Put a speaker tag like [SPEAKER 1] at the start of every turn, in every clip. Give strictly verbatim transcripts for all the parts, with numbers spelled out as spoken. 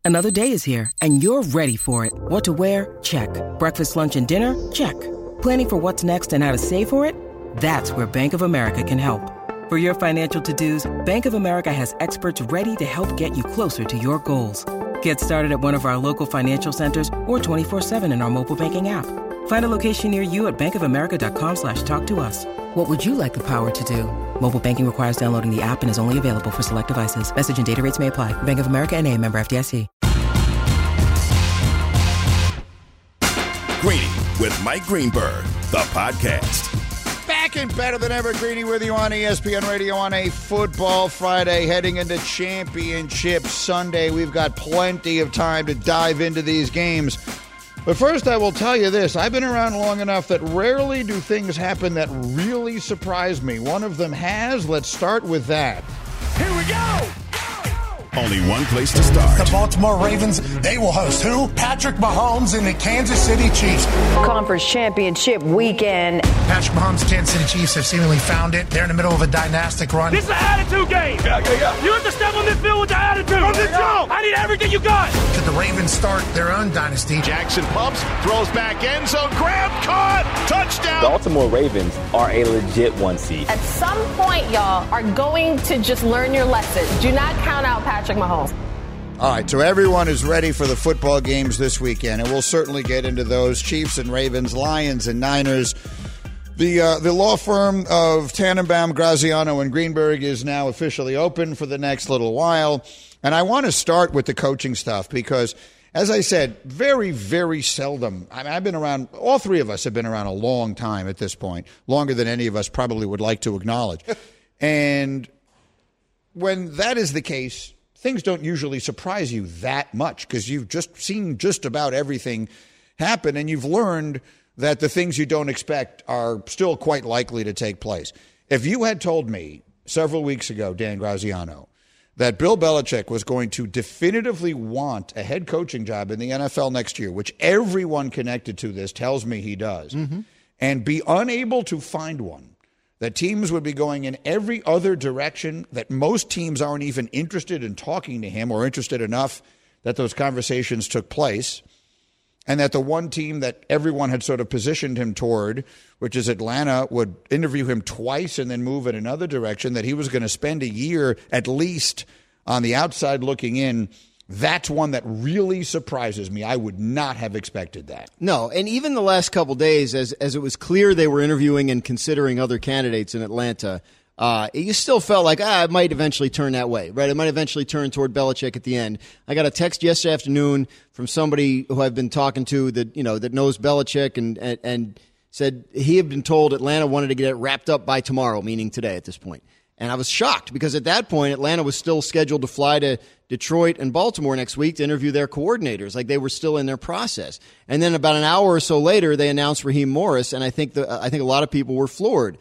[SPEAKER 1] Another day is here, and you're ready for it. What to wear? Check. Breakfast, lunch, and dinner? Check. Planning for what's next and how to save for it? That's where Bank of America can help. For your financial to-dos, Bank of America has experts ready to help get you closer to your goals. Get started at one of our local financial centers or twenty-four seven in our mobile banking app. Find a location near you at bankofamerica.com slash talk to us. What would you like the power to do? Mobile banking requires downloading the app and is only available for select devices. Message and data rates may apply. Bank of America N A, member F D I C.
[SPEAKER 2] Greeny with Mike Greenberg, the podcast.
[SPEAKER 3] Back and better than ever, Greeny with you on E S P N Radio on a Football Friday, heading into Championship Sunday. We've got plenty of time to dive into these games. But first, I will tell you this. I've been around long enough that rarely do things happen that really surprise me. One of them has. Let's start with that.
[SPEAKER 2] Here we go! Only one place to start.
[SPEAKER 4] The Baltimore Ravens, they will host who? Patrick Mahomes and the Kansas City Chiefs.
[SPEAKER 5] Conference Championship weekend.
[SPEAKER 4] Patrick Mahomes, Kansas City Chiefs have seemingly found it. They're in the middle of a dynastic run.
[SPEAKER 6] This is an attitude game. Yeah, yeah, yeah. You have to step on this field with the attitude. From the jump. I need everything you got.
[SPEAKER 4] Could the Ravens start their own dynasty?
[SPEAKER 7] Jackson pumps, throws back end zone, grab, caught, touchdown.
[SPEAKER 8] The Baltimore Ravens are a legit one seed.
[SPEAKER 9] At some point, y'all are going to just learn your lesson. Do not count out Patrick Mahomes.
[SPEAKER 3] All right, so everyone is ready for the football games this weekend, and we'll certainly get into those. Chiefs and Ravens, Lions and Niners. The uh, the law firm of Tannenbaum, Graziano, and Greenberg is now officially open for the next little while. And I want to start with the coaching stuff because, as I said, very, very seldom. I mean, I've been around, all three of us have been around a long time at this point, longer than any of us probably would like to acknowledge. And when that is the case, things don't usually surprise you that much because you've just seen just about everything happen and you've learned that the things you don't expect are still quite likely to take place. If you had told me several weeks ago, Dan Graziano, that Bill Belichick was going to definitively want a head coaching job in the N F L next year, which everyone connected to this tells me he does, mm-hmm. and be unable to find one, that teams would be going in every other direction, that most teams aren't even interested in talking to him or interested enough that those conversations took place, and that the one team that everyone had sort of positioned him toward, which is Atlanta, would interview him twice and then move in another direction, that he was going to spend a year at least on the outside looking in. That's one that really surprises me. I would not have expected that.
[SPEAKER 10] No, and even the last couple days, as as it was clear they were interviewing and considering other candidates in Atlanta, uh, you still felt like, ah, it might eventually turn that way, right? It might eventually turn toward Belichick at the end. I got a text yesterday afternoon from somebody who I've been talking to that, you know, that knows Belichick and, and, and said he had been told Atlanta wanted to get it wrapped up by tomorrow, meaning today at this point. And I was shocked because at that point, Atlanta was still scheduled to fly to Detroit and Baltimore next week to interview their coordinators. Like they were still in their process. And then about an hour or so later, they announced Raheem Morris. And I think the, I think a lot of people were floored.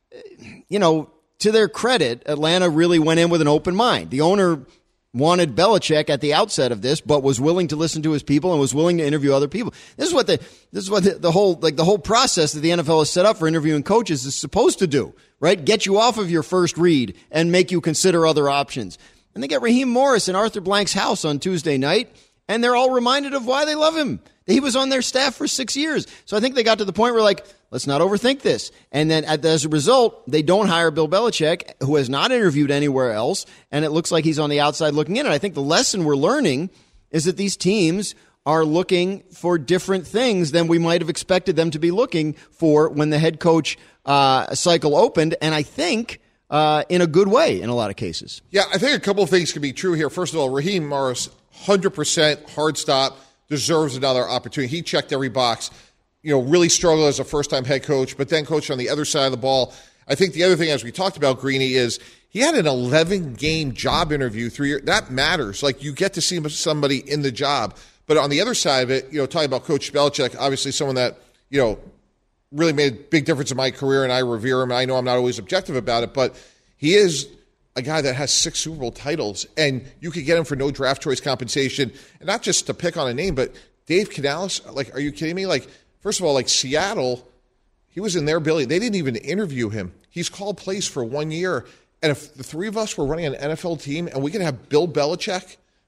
[SPEAKER 10] You know, to their credit, Atlanta really went in with an open mind. The owner wanted Belichick at the outset of this, but was willing to listen to his people and was willing to interview other people. This is what the this is what the, the whole like the whole process that the N F L has set up for interviewing coaches is supposed to do, right? Get you off of your first read and make you consider other options. And they get Raheem Morris in Arthur Blank's house on Tuesday night, and they're all reminded of why they love him. He was on their staff for six years. So I think they got to the point where, like, let's not overthink this. And then as a result, they don't hire Bill Belichick, who has not interviewed anywhere else, and it looks like he's on the outside looking in. And I think the lesson we're learning is that these teams are looking for different things than we might have expected them to be looking for when the head coach uh, cycle opened. And I think uh, in a good way in a lot of cases.
[SPEAKER 11] Yeah, I think a couple of things can be true here. First of all, Raheem Morris, one hundred percent hard stop, deserves another opportunity. He checked every box. You know, really struggled as a first-time head coach, but then coached on the other side of the ball. I think the other thing, as we talked about, Greeny, is he had an eleven-game job interview through years. That matters. Like, you get to see somebody in the job. But on the other side of it, you know, talking about Coach Belichick, obviously someone that, you know, really made a big difference in my career, and I revere him, and I know I'm not always objective about it, but he is a guy that has six Super Bowl titles, and you could get him for no draft choice compensation, and not just to pick on a name, but Dave Canales, like, are you kidding me? Like, first of all, like Seattle, he was in their building. They didn't even interview him. He's called plays for one year, and if the three of us were running an N F L team and we could have Bill Belichick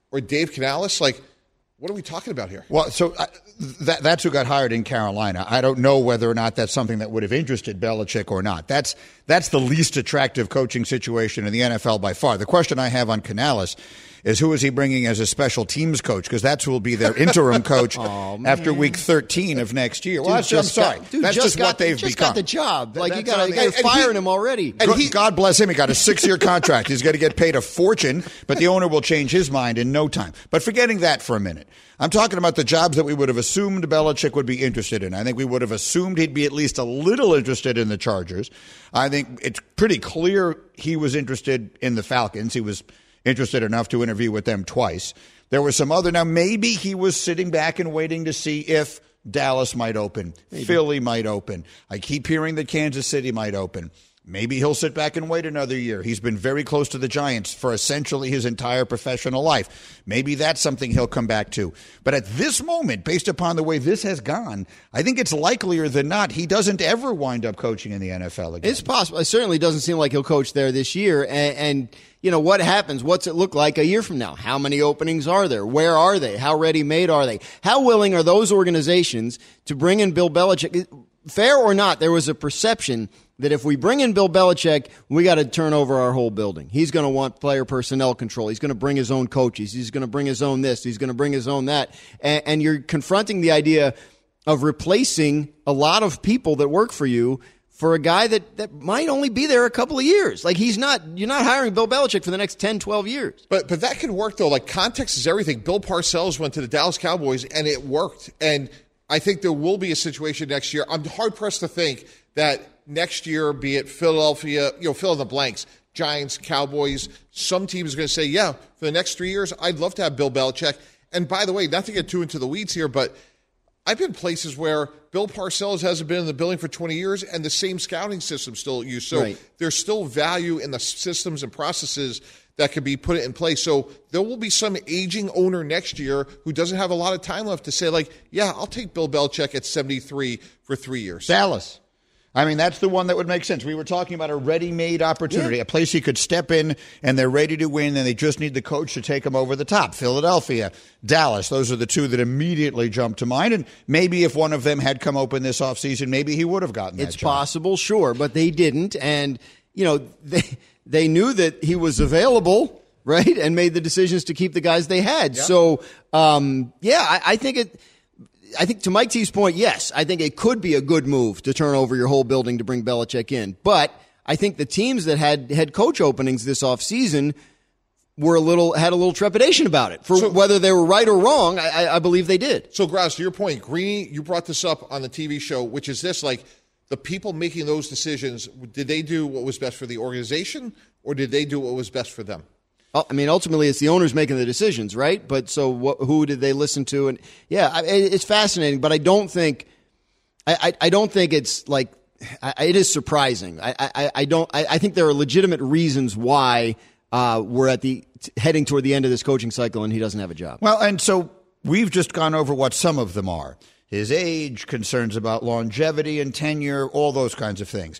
[SPEAKER 11] or Dave Canales, like, what are we talking about here?
[SPEAKER 3] Well, so uh, that, that's who got hired in Carolina. I don't know whether or not that's something that would have interested Belichick or not. That's that's the least attractive coaching situation in the N F L by far. The question I have on Canales is who is he bringing as a special teams coach? Because that's who will be their interim coach oh, after week thirteen of next year. Well, dude, I'm sorry.
[SPEAKER 10] Got, dude,
[SPEAKER 3] that's
[SPEAKER 10] just,
[SPEAKER 3] just
[SPEAKER 10] got,
[SPEAKER 3] what they've
[SPEAKER 10] just
[SPEAKER 3] become.
[SPEAKER 10] got the job. Like,
[SPEAKER 3] that,
[SPEAKER 10] you got to fire him already.
[SPEAKER 3] And he, God bless him. He got a six-year contract. He's going to get paid a fortune, but the owner will change his mind in no time. But forgetting that for a minute, I'm talking about the jobs that we would have assumed Belichick would be interested in. I think we would have assumed he'd be at least a little interested in the Chargers. I think it's pretty clear he was interested in the Falcons. He was interested enough to interview with them twice. There were some other. Now, maybe he was sitting back and waiting to see if Dallas might open, maybe. Philly might open. I keep hearing that Kansas City might open. Maybe he'll sit back and wait another year. He's been very close to the Giants for essentially his entire professional life. Maybe that's something he'll come back to. But at this moment, based upon the way this has gone, I think it's likelier than not he doesn't ever wind up coaching in the N F L again.
[SPEAKER 10] It's possible. It certainly doesn't seem like he'll coach there this year. And, and you know, what happens? What's it look like a year from now? How many openings are there? Where are they? How ready-made are they? How willing are those organizations to bring in Bill Belichick? Fair or not, there was a perception that if we bring in Bill Belichick, we got to turn over our whole building. He's going to want player personnel control. He's going to bring his own coaches. He's going to bring his own this. He's going to bring his own that. And, and you're confronting the idea of replacing a lot of people that work for you for a guy that, that might only be there a couple of years. Like, he's not, you're not hiring Bill Belichick for the next ten, twelve years.
[SPEAKER 11] But but that could work, though. Like, context is everything. Bill Parcells went to the Dallas Cowboys, and it worked. And I think there will be a situation next year. I'm hard-pressed to think that next year, be it Philadelphia, you know, fill in the blanks, Giants, Cowboys, some team is going to say, yeah, for the next three years, I'd love to have Bill Belichick. And by the way, not to get too into the weeds here, but I've been places where Bill Parcells hasn't been in the building for twenty years and the same scouting system still used. So right. There's still value in the systems and processes that could be put in place. So there will be some aging owner next year who doesn't have a lot of time left to say, like, yeah, I'll take Bill Belichick at seventy-three for three years.
[SPEAKER 3] Dallas. I mean, that's the one that would make sense. We were talking about a ready-made opportunity, yeah. a place he could step in and they're ready to win and they just need the coach to take them over the top. Philadelphia, Dallas, those are the two that immediately jump to mind. And maybe if one of them had come open this offseason, maybe he would have gotten that
[SPEAKER 10] It's
[SPEAKER 3] job.
[SPEAKER 10] possible, sure, but they didn't. And, you know, they, they knew that he was available, right, and made the decisions to keep the guys they had. Yeah. So, um, yeah, I, I think it – I think to Mike T's point, yes, I think it could be a good move to turn over your whole building to bring Belichick in. But I think the teams that had head coach openings this offseason were a little had a little trepidation about it. For so, whether they were right or wrong, I, I believe they did.
[SPEAKER 11] So, Grouse, to your point, Greeny, you brought this up on the T V show, which is this, like, the people making those decisions, did they do what was best for the organization or did they do what was best for them?
[SPEAKER 10] I mean, ultimately, it's the owners making the decisions, right? But so what, who did they listen to? And yeah, it's fascinating, but I don't think, I, I, I don't think it's like, I, it is surprising. I, I, I don't, I, I think there are legitimate reasons why uh, we're at the, heading toward the end of this coaching cycle and he doesn't have a job.
[SPEAKER 3] Well, and so we've just gone over what some of them are. His age, concerns about longevity and tenure, all those kinds of things.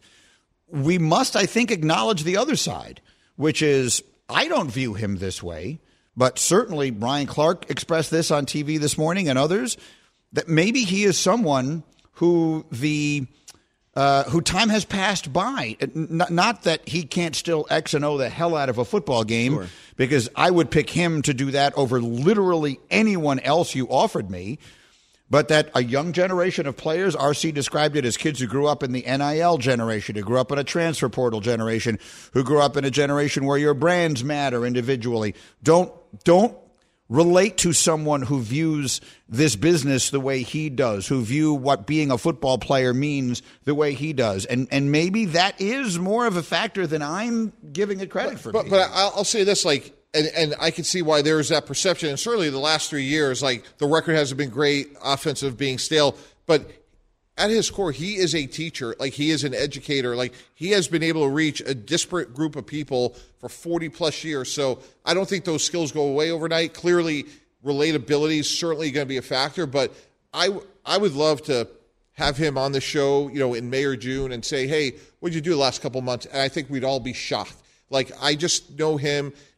[SPEAKER 3] We must, I think, acknowledge the other side, which is, I don't view him this way, but certainly Brian Clark expressed this on T V this morning and others, that maybe he is someone who the uh, who time has passed by. Not, not that he can't still X and O the hell out of a football game, sure. because I would pick him to do that over literally anyone else you offered me. But that a young generation of players, R C described it as kids who grew up in the N I L generation, who grew up in a transfer portal generation, who grew up in a generation where your brands matter individually. Don't don't relate to someone who views this business the way he does, who view what being a football player means the way he does. And and maybe that is more of a factor than I'm giving it credit
[SPEAKER 11] but,
[SPEAKER 3] for.
[SPEAKER 11] But, but I'll say this, like, And, and I can see why there's that perception. And certainly the last three years, like, the record hasn't been great, offensive being stale. But at his core, he is a teacher. Like, he is an educator. Like, he has been able to reach a disparate group of people for forty-plus years. So I don't think those skills go away overnight. Clearly, relatability is certainly going to be a factor. But I, I would love to have him on the show, you know, in May or June and say, hey, what did you do the last couple months? And I think we'd all be shocked. Like, I just know him.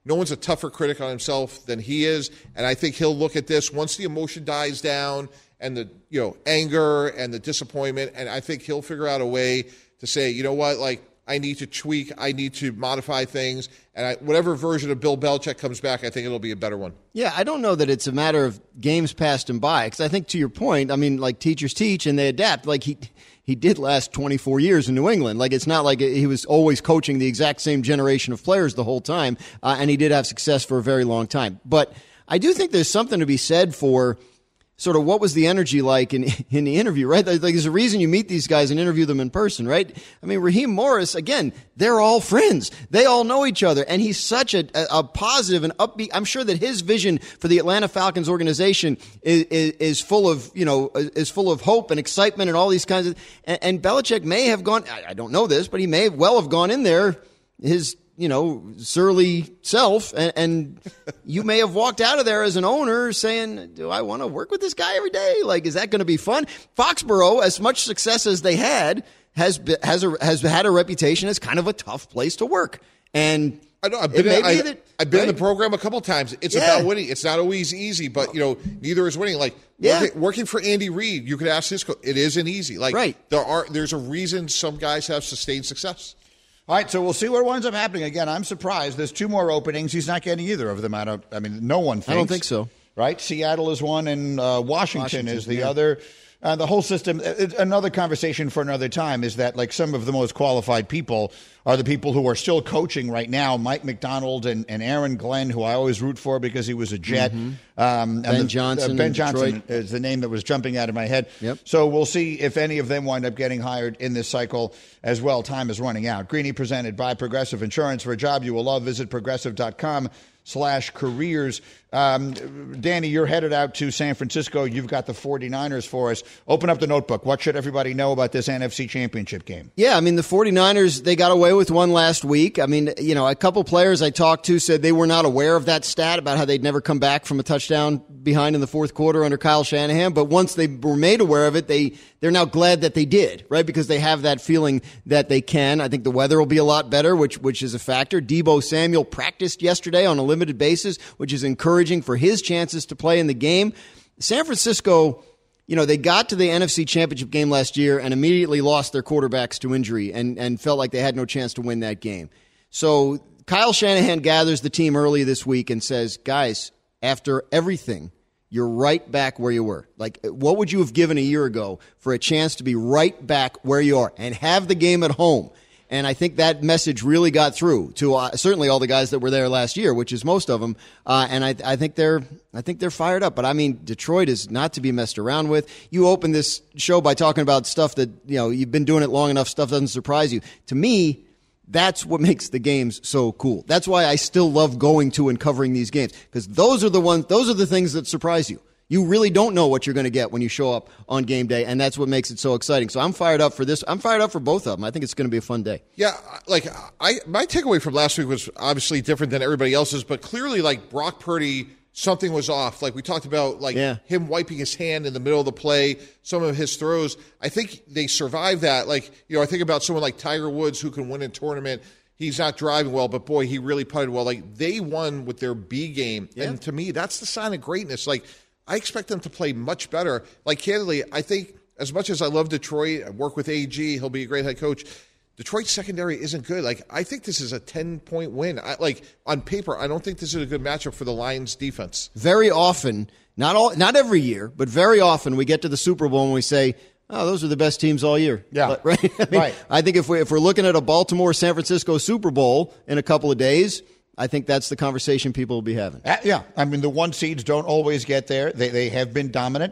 [SPEAKER 11] no one's a tougher critic on himself than he is, and I think he'll look at this once the emotion dies down and the you know anger and the disappointment, and I think he'll figure out a way to say, you know what, like, I need to tweak, I need to modify things, and I, whatever version of Bill Belichick comes back, I think it'll be a better one.
[SPEAKER 10] Yeah, I don't know that it's a matter of games passed him by, because I think to your point, I mean, like, teachers teach and they adapt. Like, he he did last twenty-four years in New England. Like, it's not like he was always coaching the exact same generation of players the whole time, uh, and he did have success for a very long time. But I do think there's something to be said for sort of what was the energy like in in the interview, right? Like, there's a reason you meet these guys and interview them in person, right? I mean, Raheem Morris, again, they're all friends. They all know each other, and he's such a, a, a positive and upbeat. I'm sure that his vision for the Atlanta Falcons organization is, is, is full of, you know, is full of hope and excitement and all these kinds of, and, and Belichick may have gone, I, I don't know this, but he may well have gone in there, his, you know, surly self, and, and you may have walked out of there as an owner saying, do I want to work with this guy every day? Like, is that going to be fun? Foxborough, as much success as they had, has been, has a, has had a reputation as kind of a tough place to work. And
[SPEAKER 11] I know, I've been, in, I,
[SPEAKER 10] that,
[SPEAKER 11] I've been
[SPEAKER 10] right?
[SPEAKER 11] in the program a couple times. It's
[SPEAKER 10] yeah.
[SPEAKER 11] about winning. It's not always easy, but, you know, neither is winning. Like,
[SPEAKER 10] yeah.
[SPEAKER 11] working, working for Andy Reid, you could ask his coach, it isn't easy. Like,
[SPEAKER 10] right.
[SPEAKER 11] there are there's a reason some guys have sustained success.
[SPEAKER 3] All right, so we'll see what winds up happening. Again, I'm surprised. There's two more openings. He's not getting either of them. I don't. I mean, no one thinks.
[SPEAKER 10] I don't think so.
[SPEAKER 3] Right? Seattle is one, and uh, Washington, Washington is the yeah. other. Uh, the whole system, it, another conversation for another time, is that like some of the most qualified people are the people who are still coaching right now. Mike McDonald and, and Aaron Glenn, who I always root for because he was a Jet.
[SPEAKER 10] Mm-hmm.
[SPEAKER 3] Um,
[SPEAKER 10] Ben
[SPEAKER 3] the,
[SPEAKER 10] Johnson.
[SPEAKER 3] Uh, Ben Johnson
[SPEAKER 10] Detroit.
[SPEAKER 3] is the name that was jumping out of my head.
[SPEAKER 10] Yep.
[SPEAKER 3] So we'll see if any of them wind up getting hired in this cycle as well. Time is running out. Greeny presented by Progressive Insurance. For a job you will love, visit progressive dot com slash careers. Um, Danny, you're headed out to San Francisco. You've got the 49ers for us. Open up the notebook. What should everybody know about this N F C Championship game?
[SPEAKER 10] Yeah, I mean, the 49ers, they got away with one last week. I mean, you know, a couple players I talked to said they were not aware of that stat about how they'd never come back from a touchdown behind in the fourth quarter under Kyle Shanahan. But once they were made aware of it, they, they're now glad that they did, right? Because they have that feeling that they can. I think the weather will be a lot better, which, which is a factor. Deebo Samuel practiced yesterday on a limited basis, which is encouraging for his chances to play in the game. San Francisco, you know, they got to the N F C Championship game last year and immediately lost their quarterbacks to injury and, and felt like they had no chance to win that game. So Kyle Shanahan gathers the team early this week and says, guys, after everything, you're right back where you were. Like, what would you have given a year ago for a chance to be right back where you are and have the game at home? And I think that message really got through to uh, certainly all the guys that were there last year, which is most of them. Uh, and I, I think they're, I think they're fired up. But I mean, Detroit is not to be messed around with. You opened this show by talking about stuff that, you know, you've been doing it long enough. Stuff doesn't surprise you. To me, that's what makes the games so cool. That's why I still love going to and covering these games, because those are the ones, those are the things that surprise you. You really don't know what you're going to get when you show up on game day, and that's what makes it so exciting. So I'm fired up for this. I'm fired up for both of them. I think it's going to be a fun day.
[SPEAKER 11] Yeah, like I, my takeaway from last week was obviously different than everybody else's, but clearly, like Brock Purdy, something was off. Like we talked about, like
[SPEAKER 10] yeah.
[SPEAKER 11] him wiping his hand in the middle of the play, some of his throws. I think they survived that. Like, you know, I think about someone like Tiger Woods who can win a tournament. He's not driving well, but boy, he really putted well. Like they won with their B game,
[SPEAKER 10] yeah.
[SPEAKER 11] and to me, that's the sign of greatness. Like. I expect them to play much better. Like, candidly, I think as much as I love Detroit, I work with A G, he'll be a great head coach, Detroit's secondary isn't good. Like, I think this is a ten-point win. I, like, on paper, I don't think this is a good matchup for the Lions' defense.
[SPEAKER 10] Very often, not all, not every year, but very often we get to the Super Bowl and we say, oh, those are the best teams all year.
[SPEAKER 3] Yeah.
[SPEAKER 10] Right? I mean,
[SPEAKER 3] right.
[SPEAKER 10] I think if, we, if we're looking at a Baltimore-San Francisco Super Bowl in a couple of days, I think that's the conversation people will be having.
[SPEAKER 3] Uh, yeah. I mean, the one seeds don't always get there. They they have been dominant.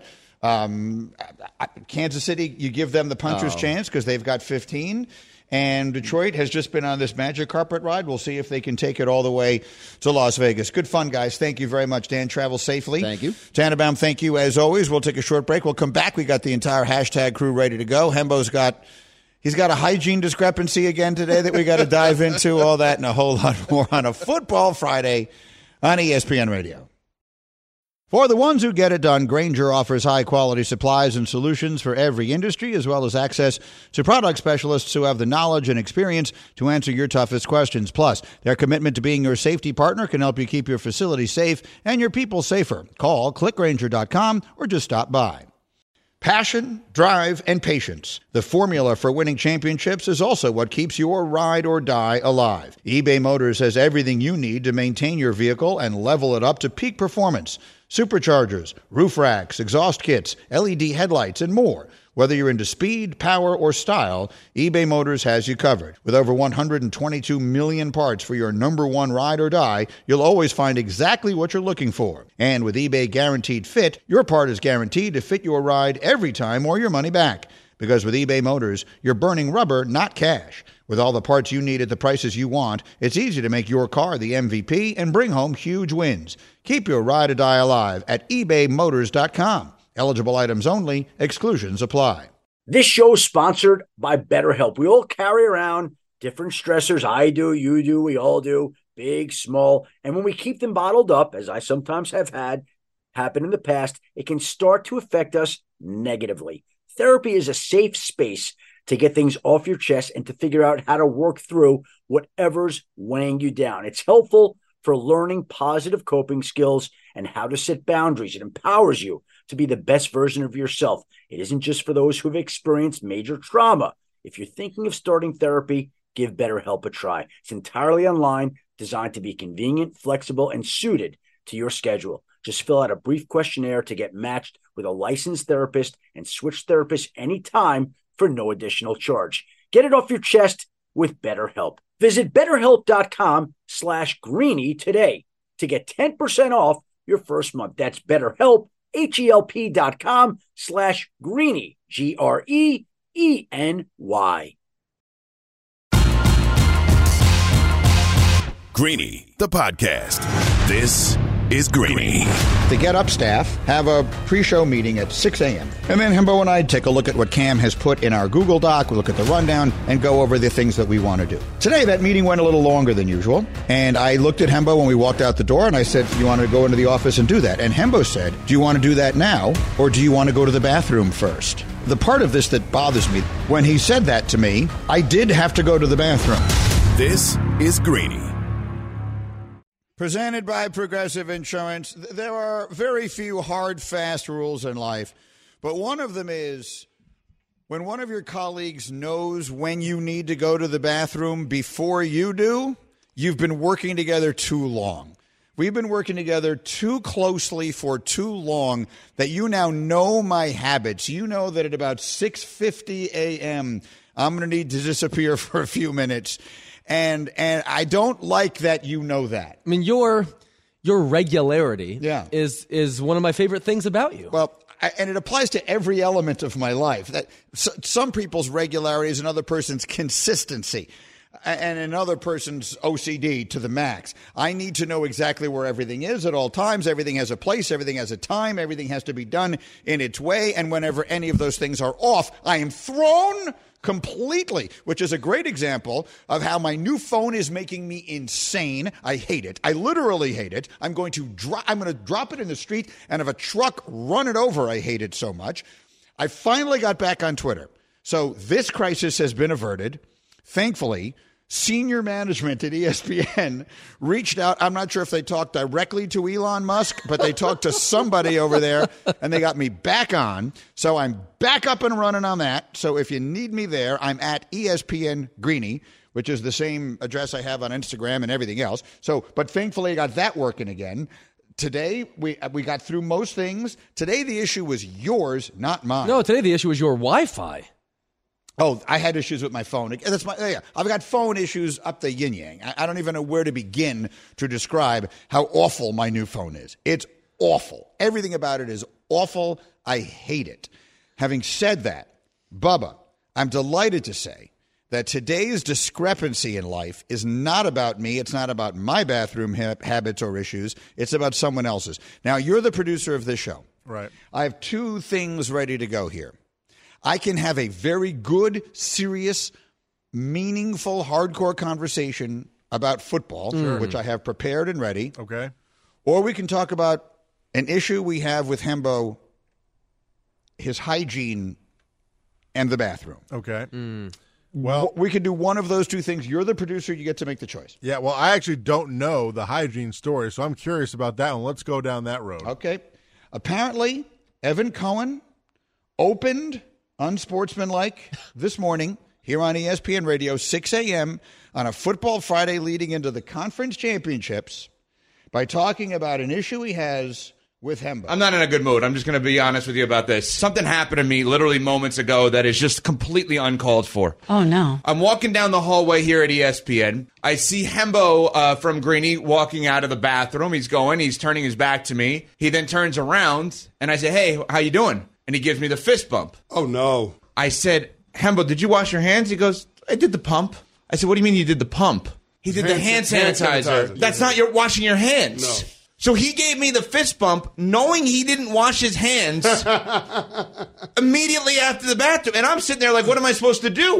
[SPEAKER 3] Um, Kansas City, you give them the puncher's oh. chance because they've got fifteen. And Detroit has just been on this magic carpet ride. We'll see if they can take it all the way to Las Vegas. Good fun, guys. Thank you very much, Dan. Travel safely.
[SPEAKER 10] Thank you.
[SPEAKER 3] Tannenbaum, thank you as always. We'll take a short break. We'll come back. We got the entire hashtag crew ready to go. Hembo's got... He's got a hygiene discrepancy again today that we got to dive into. All that and a whole lot more on a Football Friday on E S P N Radio. For the ones who get it done, Grainger offers high-quality supplies and solutions for every industry, as well as access to product specialists who have the knowledge and experience to answer your toughest questions. Plus, their commitment to being your safety partner can help you keep your facility safe and your people safer. Call click grainger dot com or just stop by. Passion, drive, and patience. The formula for winning championships is also what keeps your ride or die alive. eBay Motors has everything you need to maintain your vehicle and level it up to peak performance. Superchargers, roof racks, exhaust kits, L E D headlights, and more. Whether you're into speed, power, or style, eBay Motors has you covered. With over one hundred twenty-two million parts for your number one ride or die, you'll always find exactly what you're looking for. And with eBay Guaranteed Fit, your part is guaranteed to fit your ride every time or your money back. Because with eBay Motors, you're burning rubber, not cash. With all the parts you need at the prices you want, it's easy to make your car the M V P and bring home huge wins. Keep your ride or die alive at ebay motors dot com. Eligible items only. Exclusions apply.
[SPEAKER 12] This show is sponsored by BetterHelp. We all carry around different stressors. I do, you do, we all do, big, small. And when we keep them bottled up, as I sometimes have had happen in the past, it can start to affect us negatively. Therapy is a safe space to get things off your chest and to figure out how to work through whatever's weighing you down. It's helpful for learning positive coping skills and how to set boundaries. It empowers you to be the best version of yourself. It isn't just for those who've experienced major trauma. If you're thinking of starting therapy, give BetterHelp a try. It's entirely online, designed to be convenient, flexible, and suited to your schedule. Just fill out a brief questionnaire to get matched with a licensed therapist and switch therapists anytime for no additional charge. Get it off your chest with BetterHelp. Visit betterhelp.com slash greeny today to get ten percent off your first month. That's BetterHelp, H-E-L-P dot com slash greeny, G R E E N Y.
[SPEAKER 2] Greeny, the podcast. This is Greeny.
[SPEAKER 3] The Get Up staff have a pre-show meeting at six a.m. And then Hembo and I take a look at what Cam has put in our Google Doc. We look at the rundown and go over the things that we want to do. Today, that meeting went a little longer than usual. And I looked at Hembo when we walked out the door and I said, you want to go into the office and do that? And Hembo said, do you want to do that now or do you want to go to the bathroom first? The part of this that bothers me, when he said that to me, I did have to go to the bathroom.
[SPEAKER 2] This is Greeny.
[SPEAKER 3] Presented by Progressive Insurance. There are very few hard, fast rules in life, but one of them is when one of your colleagues knows when you need to go to the bathroom before you do, you've been working together too long. We've been working together too closely for too long that you now know my habits. You know that at about six fifty a.m., I'm going to need to disappear for a few minutes. And and I don't like that you know that.
[SPEAKER 13] I mean, your your regularity
[SPEAKER 3] yeah.
[SPEAKER 13] is is one of my favorite things about you.
[SPEAKER 3] Well, I, and it applies to every element of my life. That so, some people's regularity is another person's consistency, and another person's O C D to the max. I need to know exactly where everything is at all times. Everything has a place. Everything has a time. Everything has to be done in its way. And whenever any of those things are off, I am thrown completely, which is a great example of how my new phone is making me insane. I hate it. I literally hate it. I'm going to drop. I'm going to drop it in the street and have a truck run it over. I hate it so much. I finally got back on Twitter. So this crisis has been averted. Thankfully, senior management at E S P N reached out. I'm not sure if they talked directly to Elon Musk, but they talked to somebody over there, and they got me back on. So I'm back up and running on that. So if you need me there, I'm at E S P N Greeny, which is the same address I have on Instagram and everything else. So, but thankfully I got that working again. Today, we we got through most things. Today, the issue was yours, not mine.
[SPEAKER 13] No, today the issue was your Wi-Fi.
[SPEAKER 3] Oh, I had issues with my phone. That's my. Yeah, I've got phone issues up the yin yang. I, I don't even know where to begin to describe how awful my new phone is. It's awful. Everything about it is awful. I hate it. Having said that, Bubba, I'm delighted to say that today's discrepancy in life is not about me. It's not about my bathroom ha- habits or issues. It's about someone else's. Now, you're the producer of this show.
[SPEAKER 11] Right.
[SPEAKER 3] I have two things ready to go here. I can have a very good, serious, meaningful, hardcore conversation about football,
[SPEAKER 11] Sure.
[SPEAKER 3] which I have prepared and ready.
[SPEAKER 11] Okay.
[SPEAKER 3] Or we can talk about An issue we have with Hembo, his hygiene and the bathroom.
[SPEAKER 14] Okay.
[SPEAKER 13] Mm.
[SPEAKER 3] Well, we can do one of those two things. You're the producer. You get to make the choice.
[SPEAKER 14] Yeah, well, I actually don't know the hygiene story, so I'm curious about that one. Let's go down that road.
[SPEAKER 3] Okay. Apparently, Evan Cohen opened unsportsmanlike this morning here on E S P N Radio, six a.m. on a Football Friday leading into the conference championships by talking about an issue he has with Hembo.
[SPEAKER 15] I'm not in a good mood. I'm just going to be honest with you about this. Something happened to me literally moments ago that is just completely uncalled for.
[SPEAKER 16] Oh, no.
[SPEAKER 15] I'm walking down the hallway here at E S P N. I see Hembo uh, from Greeny walking out of the bathroom. He's going. He's turning his back to me. He then turns around, and I say, hey, how you doing? And he gives me the fist bump.
[SPEAKER 17] Oh, no.
[SPEAKER 15] I said, Hembo, did you wash your hands? He goes, I did the pump. I said, what do you mean you did the pump? He did hand, the hand sanitizer. Hand sanitizer. That's not your washing your hands.
[SPEAKER 17] No.
[SPEAKER 15] So he gave me the fist bump knowing he didn't wash his hands immediately after the bathroom. And I'm sitting there like, what am I supposed to do?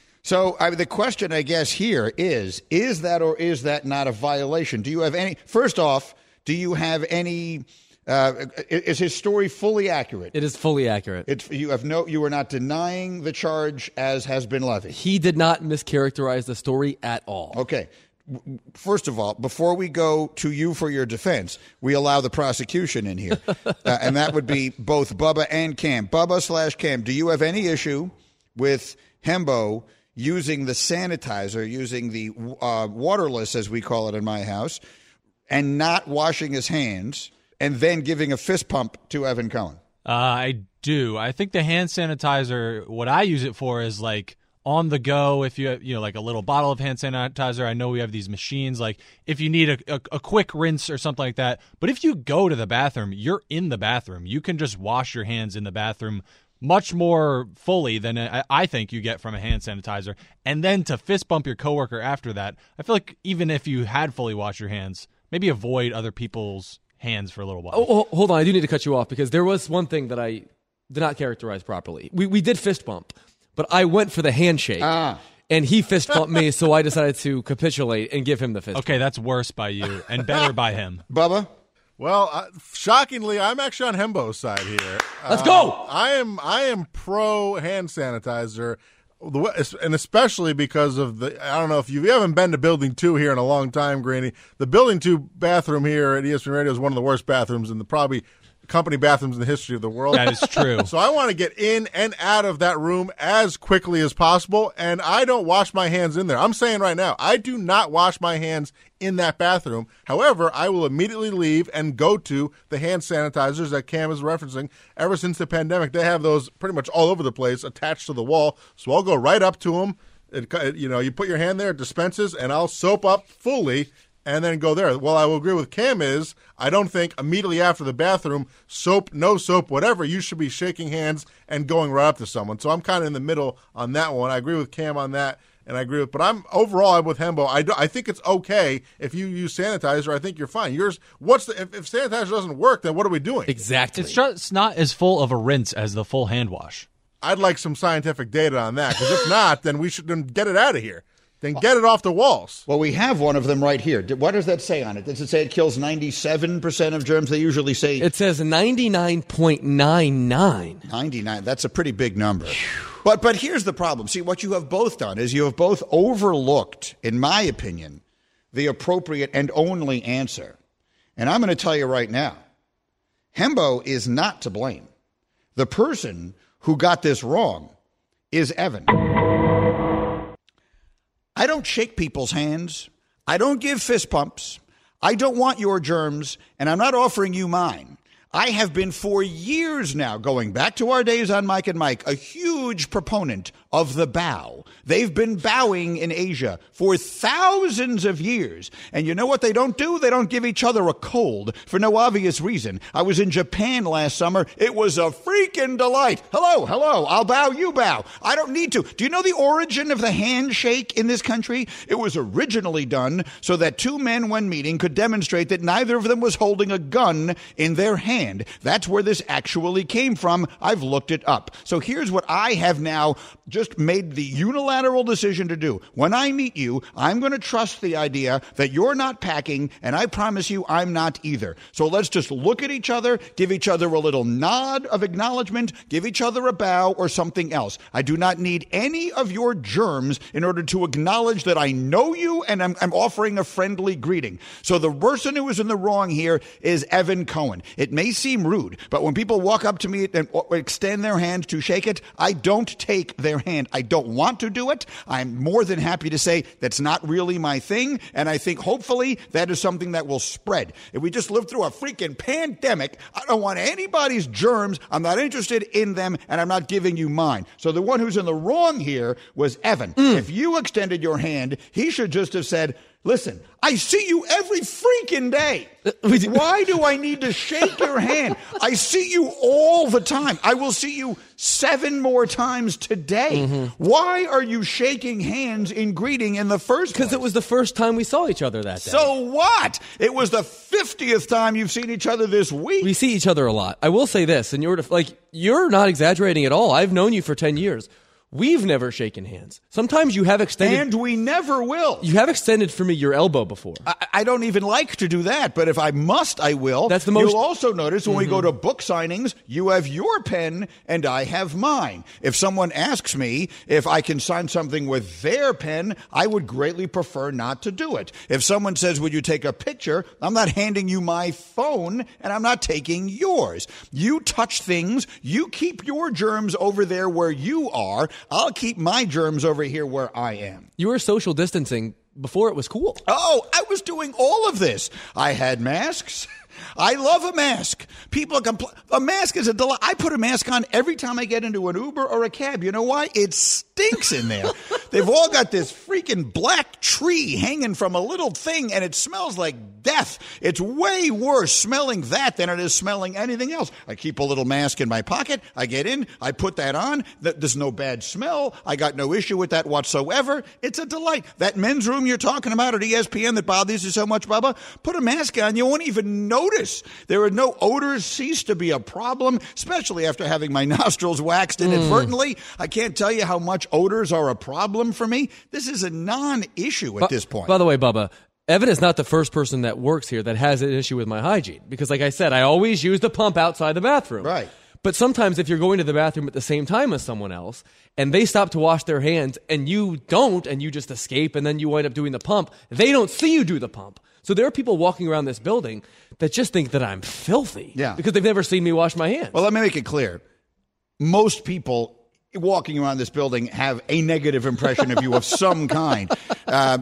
[SPEAKER 3] So I, the question, I guess, here is, is that or is that not a violation? Do you have any, first off, do you have any, uh, is his story fully accurate?
[SPEAKER 13] It is fully accurate.
[SPEAKER 3] It's, you have no, you are not denying the charge as has been levied.
[SPEAKER 13] He did not mischaracterize the story at all.
[SPEAKER 3] Okay. First of all, before we go to you for your defense, we allow the prosecution in here. uh, and that would be both Bubba and Cam. Bubba slash Cam, do you have any issue with Hembo using the sanitizer, using the uh, waterless, as we call it in my house, and not washing his hands, and then giving a fist pump to Evan Cohen?
[SPEAKER 18] Uh, I do. I think the hand sanitizer, what I use it for is like on the go. If you have, you know, like a little bottle of hand sanitizer, I know we have these machines, like if you need a, a, a quick rinse or something like that. But if you go to the bathroom, you're in the bathroom. You can just wash your hands in the bathroom much more fully than I, I think you get from a hand sanitizer. And then to fist bump your coworker after that, I feel like even if you had fully washed your hands, maybe avoid other people's hands for a little while.
[SPEAKER 13] Oh, hold on. I do need to cut you off because there was one thing that I did not characterize properly. We we did fist bump, but I went for the handshake.
[SPEAKER 3] Ah.
[SPEAKER 13] And he fist bumped me, so I decided to capitulate and give him the fist
[SPEAKER 18] Okay,
[SPEAKER 13] bump.
[SPEAKER 18] that's worse by you and better by him.
[SPEAKER 3] Bubba?
[SPEAKER 14] Well, uh, shockingly, I'm actually on Hembo's side here.
[SPEAKER 13] Let's
[SPEAKER 14] uh,
[SPEAKER 13] go!
[SPEAKER 14] I am I am pro hand sanitizer, and especially because of the, I don't know if you, you haven't been to Building two here in a long time, Greeny. The Building two bathroom here at E S P N Radio is one of the worst bathrooms in the probably company bathrooms in the history of the world.
[SPEAKER 18] That is true.
[SPEAKER 14] So I want to get in and out of that room as quickly as possible, and I don't wash my hands in there. I'm saying right now, I do not wash my hands in that bathroom. However, I will immediately leave and go to the hand sanitizers that Cam is referencing. Ever since the pandemic, they have those pretty much all over the place attached to the wall. So I'll go right up to them. It, you know, you put your hand there, it dispenses, and I'll soap up fully and then go there. Well, I will agree with Cam is I don't think immediately after the bathroom, soap, no soap, whatever, you should be shaking hands and going right up to someone. So I'm kind of in the middle on that one. I agree with Cam on that, and I agree with, but I'm overall I'm with Hembo. I, do, I think it's okay if you use sanitizer. I think you're fine. Yours, what's the if, if sanitizer doesn't work, then what are we doing?
[SPEAKER 13] Exactly.
[SPEAKER 18] It's just not as full of a rinse as the full hand wash.
[SPEAKER 14] I'd like some scientific data on that, because if not, then we should then get it out of here. Then get it off the walls.
[SPEAKER 3] Well, we have one of them right here. What does that say on it? Does it say it kills ninety-seven percent of germs? They usually say
[SPEAKER 13] it says ninety-nine point nine nine.
[SPEAKER 3] ninety-nine. That's a pretty big number. But but here's the problem. See, what you have both done is you have both overlooked, in my opinion, the appropriate and only answer. And I'm going to tell you right now, Hembo is not to blame. The person who got this wrong is Evan. I don't shake people's hands. I don't give fist pumps. I don't want your germs, and I'm not offering you mine. I have been for years now, going back to our days on Mike and Mike, a huge proponent of the bow. They've been bowing in Asia for thousands of years. And you know what they don't do? They don't give each other a cold for no obvious reason. I was in Japan last summer. It was a freaking delight. Hello, hello. I'll bow, you bow. I don't need to. Do you know the origin of the handshake in this country? It was originally done so that two men, when meeting, could demonstrate that neither of them was holding a gun in their hand. That's where this actually came from. I've looked it up. So here's what I have now just made the unilateral decision to do. When I meet you, I'm going to trust the idea that you're not packing, and I promise you I'm not either. So let's just look at each other, give each other a little nod of acknowledgement, give each other a bow or something else. I do not need any of your germs in order to acknowledge that I know you and I'm, I'm offering a friendly greeting. So the person who is in the wrong here is Evan Cohen. It may seem rude, but when people walk up to me and extend their hand to shake it, I don't take their hand. I don't want to do it. I'm more than happy to say that's not really my thing, and I think hopefully that is something that will spread. If we just live through a freaking pandemic, I don't want anybody's germs. I'm not interested in them, and I'm not giving you mine. So the one who's in the wrong here was Evan. Mm. If you extended your hand, he should just have said, listen, I see you every freaking day. Why do I need to shake your hand? I see you all the time. I will see you seven more times today. Mm-hmm. Why are you shaking hands in greeting in the first place?
[SPEAKER 13] Because it was the first time we saw each other that day.
[SPEAKER 3] So what? It was the fiftieth time you've seen each other this week.
[SPEAKER 13] We see each other a lot. I will say this, and you're like, you're not exaggerating at all. I've known you for ten years. We've never shaken hands. Sometimes you have extended...
[SPEAKER 3] And we never will.
[SPEAKER 13] You have extended for me your elbow before.
[SPEAKER 3] I, I don't even like to do that, but if I must, I will.
[SPEAKER 13] That's the most...
[SPEAKER 3] You'll also notice when mm-hmm. we go to book signings, you have your pen and I have mine. If someone asks me if I can sign something with their pen, I would greatly prefer not to do it. If someone says, would you take a picture? I'm not handing you my phone and I'm not taking yours. You touch things. You keep your germs over there where you are. I'll keep my germs over here where I am.
[SPEAKER 13] You were social distancing before it was cool.
[SPEAKER 3] Oh, I was doing all of this. I had masks. I love a mask. People compl- a mask is a delight. I put a mask on every time I get into an Uber or a cab. You know why? It stinks in there. They've all got this freaking black tree hanging from a little thing, and it smells like death. It's way worse smelling that than it is smelling anything else. I keep a little mask in my pocket. I get in. I put that on. There's no bad smell. I got no issue with that whatsoever. It's a delight. That men's room you're talking about at E S P N that bothers you so much, Bubba, put a mask on. You won't even notice. There are no odors cease to be a problem, especially after having my nostrils waxed inadvertently. Mm. I can't tell you how much odors are a problem for me. This is a non-issue at
[SPEAKER 13] but,
[SPEAKER 3] this point.
[SPEAKER 13] By the way, Bubba, Evan is not the first person that works here that has an issue with my hygiene. Because like I said, I always use the pump outside the bathroom.
[SPEAKER 3] Right.
[SPEAKER 13] But sometimes if you're going to the bathroom at the same time as someone else and they stop to wash their hands and you don't and you just escape and then you wind up doing the pump, they don't see you do the pump. So there are people walking around this building that just think that I'm filthy
[SPEAKER 3] yeah.
[SPEAKER 13] because they've never seen me wash my hands.
[SPEAKER 3] Well, let me make it clear. Most people walking around this building have a negative impression of you of some kind. Uh,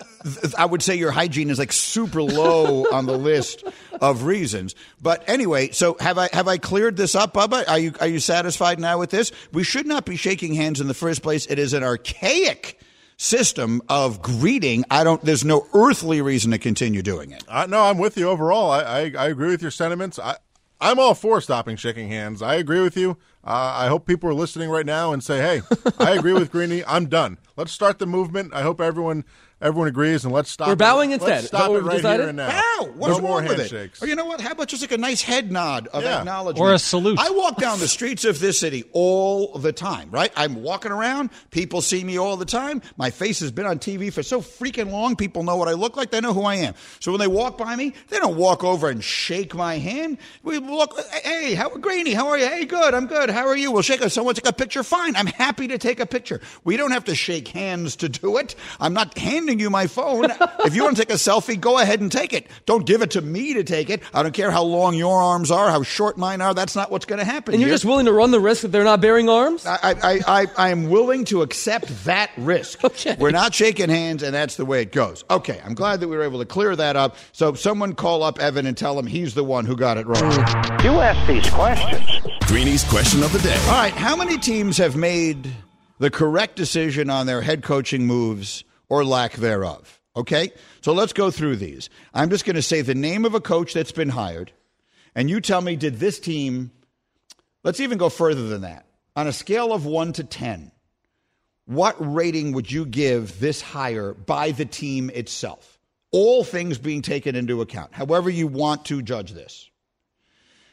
[SPEAKER 3] I would say your hygiene is like super low on the list of reasons. But anyway, so have I have I cleared this up, Bubba? Are you are you satisfied now with this? We should not be shaking hands in the first place. It is an archaic system of greeting. I don't. There's no earthly reason to continue doing it.
[SPEAKER 14] Uh, no, I'm with you overall. I, I I agree with your sentiments. I I'm all for stopping shaking hands. I agree with you. Uh, I hope people are listening right now and say, "Hey, I agree with Greeny. I'm done. Let's start the movement." I hope everyone everyone agrees, and let's stop.
[SPEAKER 13] We're bowing
[SPEAKER 14] it.
[SPEAKER 13] instead.
[SPEAKER 14] Let's stop it right
[SPEAKER 13] decided?
[SPEAKER 14] here and now.
[SPEAKER 3] Bow. What's
[SPEAKER 14] no more
[SPEAKER 3] wrong with
[SPEAKER 14] handshakes.
[SPEAKER 3] it? Or you know what? How about just like a nice head nod of
[SPEAKER 14] yeah.
[SPEAKER 3] acknowledgement
[SPEAKER 18] or a salute?
[SPEAKER 3] I walk down the streets of this city all the time. Right? I'm walking around. People see me all the time. My face has been on T V for so freaking long. People know what I look like. They know who I am. So when they walk by me, they don't walk over and shake my hand. We look. Hey, how Greeny? How are you? Hey, good. I'm good. How are you? We'll shake. Someone take a picture. Fine. I'm happy to take a picture. We don't have to shake hands to do it. I'm not handing you my phone. If you want to take a selfie, go ahead and take it. Don't give it to me to take it. I don't care how long your arms are, how short mine are. That's not what's going to happen.
[SPEAKER 13] And you're
[SPEAKER 3] here.
[SPEAKER 13] just willing to run the risk that they're not bearing arms?
[SPEAKER 3] I, I, I, I am willing to accept that risk.
[SPEAKER 13] Okay.
[SPEAKER 3] We're not shaking hands, and that's the way it goes. Okay, I'm glad that we were able to clear that up. So someone call up Evan and tell him he's the one who got it wrong.
[SPEAKER 2] You ask these questions. Greeny's question of the day.
[SPEAKER 3] All right, how many teams have made the correct decision on their head coaching moves or lack thereof? Okay, so let's go through these. I'm just going to say the name of a coach that's been hired, and you tell me, did this team, let's even go further than that. On a scale of one to ten, what rating would you give this hire by the team itself? All things being taken into account, however you want to judge this.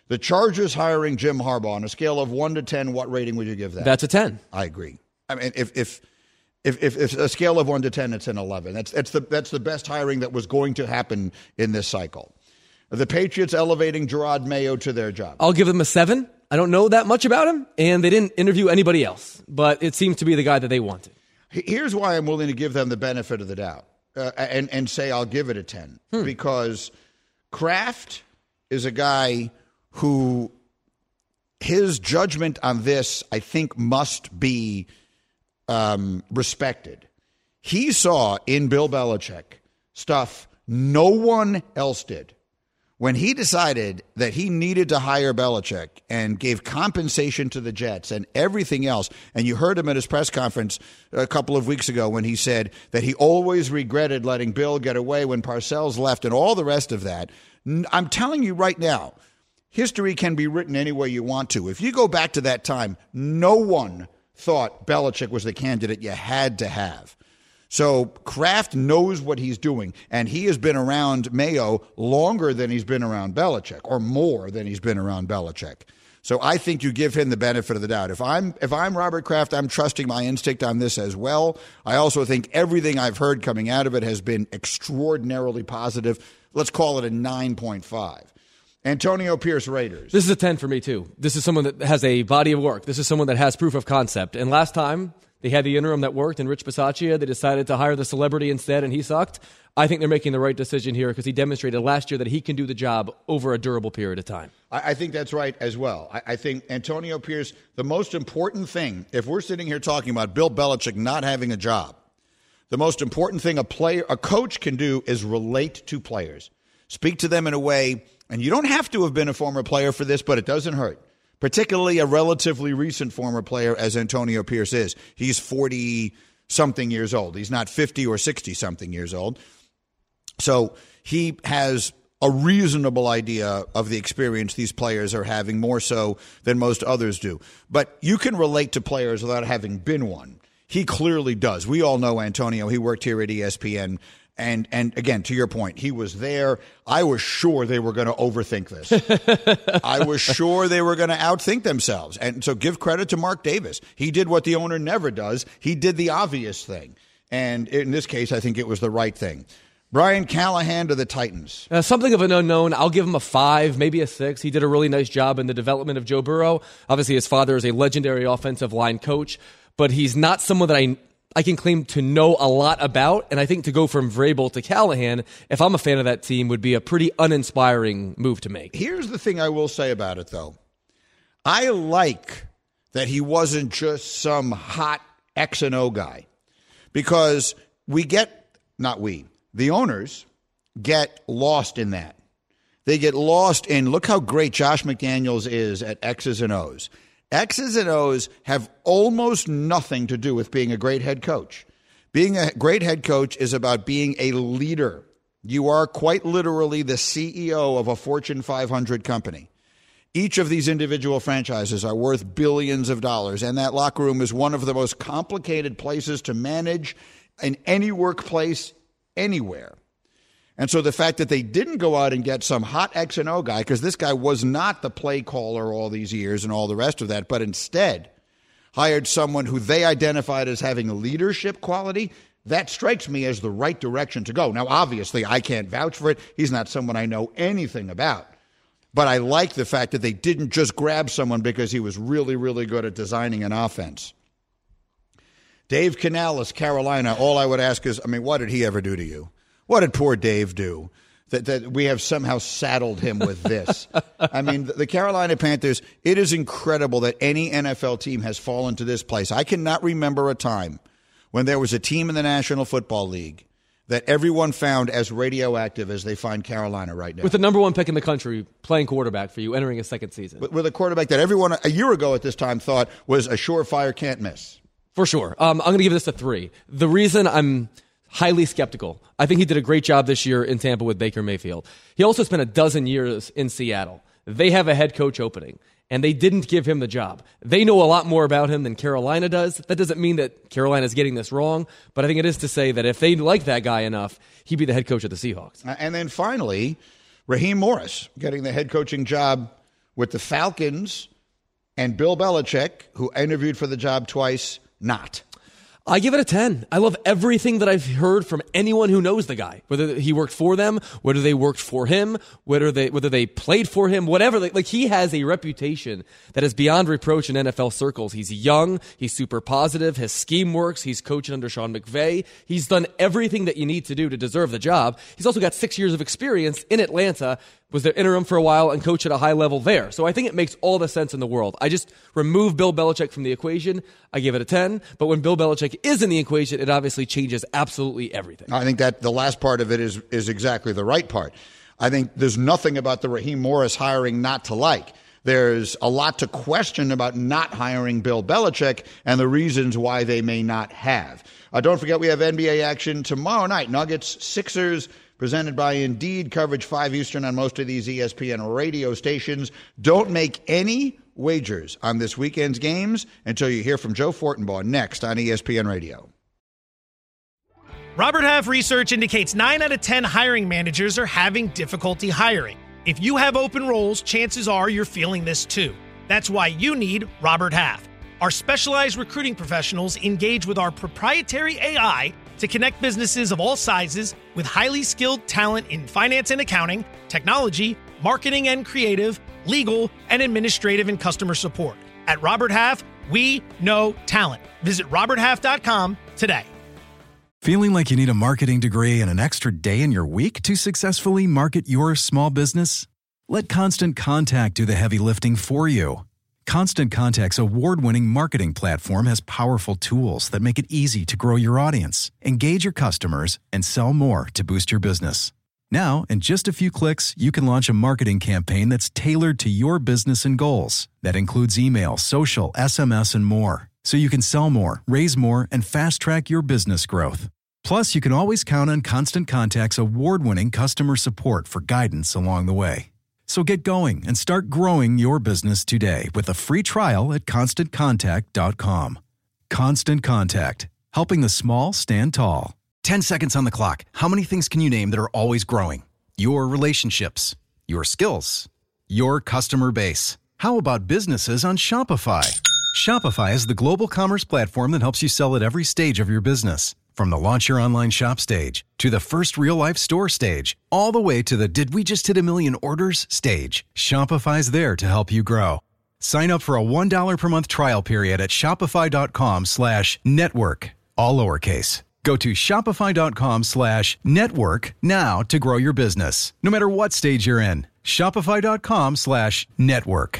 [SPEAKER 3] The Chargers hiring Jim Harbaugh on a scale of one to ten, what rating would you give that?
[SPEAKER 13] That's a ten.
[SPEAKER 3] I agree. I mean, if if if if, if a scale of one to ten, it's an eleven. That's that's the that's the best hiring that was going to happen in this cycle. The Patriots elevating Gerard Mayo to their job.
[SPEAKER 13] I'll give them a seven. I don't know that much about him, and they didn't interview anybody else, but it seems to be the guy that they wanted.
[SPEAKER 3] Here's why I'm willing to give them the benefit of the doubt uh, and, and say I'll give it a ten. Hmm. Because Kraft is a guy who his judgment on this, I think, must be um, respected. He saw in Bill Belichick stuff no one else did. When he decided that he needed to hire Belichick and gave compensation to the Jets and everything else, and you heard him at his press conference a couple of weeks ago when he said that he always regretted letting Bill get away when Parcells left and all the rest of that, I'm telling you right now, history can be written any way you want to. If you go back to that time, no one thought Belichick was the candidate you had to have. So Kraft knows what he's doing, and he has been around Mayo longer than he's been around Belichick, or more than he's been around Belichick. So I think you give him the benefit of the doubt. If I'm if I'm Robert Kraft, I'm trusting my instinct on this as well. I also think everything I've heard coming out of it has been extraordinarily positive. Let's call it a nine point five. Antonio Pierce, Raiders.
[SPEAKER 13] This is a ten for me, too. This is someone that has a body of work. This is someone that has proof of concept. And last time they had the interim that worked in Rich Bisaccia. They decided to hire the celebrity instead, and he sucked. I think they're making the right decision here because he demonstrated last year that he can do the job over a durable period of time.
[SPEAKER 3] I, I think that's right as well. I, I think Antonio Pierce, the most important thing, if we're sitting here talking about Bill Belichick not having a job, the most important thing a player, a coach can do is relate to players. Speak to them in a way, and you don't have to have been a former player for this, but it doesn't hurt. Particularly a relatively recent former player as Antonio Pierce is. He's forty-something years old. He's not fifty or sixty-something years old. So he has a reasonable idea of the experience these players are having, more so than most others do. But you can relate to players without having been one. He clearly does. We all know Antonio. He worked here at E S P N. And, and again, to your point, he was there. I was sure they were going to overthink this. I was sure they were going to outthink themselves. And so give credit to Mark Davis. He did what the owner never does. He did the obvious thing. And in this case, I think it was the right thing. Brian Callahan to the Titans.
[SPEAKER 13] Uh, something of an unknown. I'll give him a five, maybe a six. He did a really nice job in the development of Joe Burrow. Obviously, his father is a legendary offensive line coach, but he's not someone that I I can claim to know a lot about, and I think to go from Vrabel to Callahan, if I'm a fan of that team, would be a pretty uninspiring move to make.
[SPEAKER 3] Here's the thing I will say about it, though. I like that he wasn't just some hot X and O guy, because we get, not we, the owners get lost in that. They get lost in, look how great Josh McDaniels is at X's and O's. X's and O's have almost nothing to do with being a great head coach. Being a great head coach is about being a leader. You are quite literally the C E O of a Fortune five hundred company. Each of these individual franchises are worth billions of dollars, and that locker room is one of the most complicated places to manage in any workplace anywhere. And so the fact that they didn't go out and get some hot X and O guy, because this guy was not the play caller all these years and all the rest of that, but instead hired someone who they identified as having leadership quality, that strikes me as the right direction to go. Now, obviously, I can't vouch for it. He's not someone I know anything about. But I like the fact that they didn't just grab someone because he was really, really good at designing an offense. Dave Canales, Carolina, all I would ask is, I mean, what did he ever do to you? What did poor Dave do that, that we have somehow saddled him with this? I mean, the Carolina Panthers, it is incredible that any N F L team has fallen to this place. I cannot remember a time when there was a team in the National Football League that everyone found as radioactive as they find Carolina right now.
[SPEAKER 13] With the number one pick in the country playing quarterback for you, entering a second season.
[SPEAKER 3] With, with a quarterback that everyone a year ago at this time thought was a surefire can't miss.
[SPEAKER 13] For sure. Um, I'm going to give this a three. The reason I'm highly skeptical, I think he did a great job this year in Tampa with Baker Mayfield. He also spent a dozen years in Seattle. They have a head coach opening, and they didn't give him the job. They know a lot more about him than Carolina does. That doesn't mean that Carolina's getting this wrong, but I think it is to say that if they like that guy enough, he'd be the head coach of the Seahawks.
[SPEAKER 3] And then finally, Raheem Morris getting the head coaching job with the Falcons and Bill Belichick, who interviewed for the job twice, not?
[SPEAKER 13] I give it a ten. I love everything that I've heard from anyone who knows the guy, whether he worked for them, whether they worked for him, whether they whether they played for him, whatever. Like, like he has a reputation that is beyond reproach in N F L circles. He's young. He's super positive. His scheme works. He's coaching under Sean McVay. He's done everything that you need to do to deserve the job. He's also got six years of experience in Atlanta, was their interim for a while and coached at a high level there. So I think it makes all the sense in the world. I just remove Bill Belichick from the equation. I give it a ten. But when Bill Belichick is in the equation, it obviously changes absolutely everything.
[SPEAKER 3] I think that the last part of it is is exactly the right part. I think there's nothing about the Raheem Morris hiring not to like. There's a lot to question about not hiring Bill Belichick and the reasons why they may not have. Uh, don't forget we have N B A action tomorrow night. Nuggets, Sixers, presented by Indeed. Coverage five Eastern on most of these E S P N radio stations. Don't make any wagers on this weekend's games until you hear from Joe Fortenbaugh next on E S P N Radio.
[SPEAKER 16] Robert Half research indicates nine out of ten hiring managers are having difficulty hiring. If you have open roles, chances are you're feeling this too. That's why you need Robert Half. Our specialized recruiting professionals engage with our proprietary A I to connect businesses of all sizes with highly skilled talent in finance and accounting, technology, marketing and creative, legal, and administrative and customer support. At Robert Half, we know talent. Visit robert half dot com today.
[SPEAKER 17] Feeling like you need a marketing degree and an extra day in your week to successfully market your small business? Let Constant Contact do the heavy lifting for you. Constant Contact's award-winning marketing platform has powerful tools that make it easy to grow your audience, engage your customers, and sell more to boost your business. Now, in just a few clicks, you can launch a marketing campaign that's tailored to your business and goals. That includes email, social, S M S, and more. So you can sell more, raise more, and fast-track your business growth. Plus, you can always count on Constant Contact's award-winning customer support for guidance along the way. So get going and start growing your business today with a free trial at constant contact dot com. Constant Contact, helping the small stand tall. Ten seconds on the clock. How many things can you name that are always growing? Your relationships, your skills, your customer base. How about businesses on Shopify? Shopify is the global commerce platform that helps you sell at every stage of your business. From the launch your online shop stage, to the first real-life store stage, all the way to the did we just hit a million orders stage, Shopify's there to help you grow. Sign up for a one dollar per month trial period at shopify.com slash network, all lowercase. Go to shopify.com slash network now to grow your business, no matter what stage you're in. Shopify.com slash network.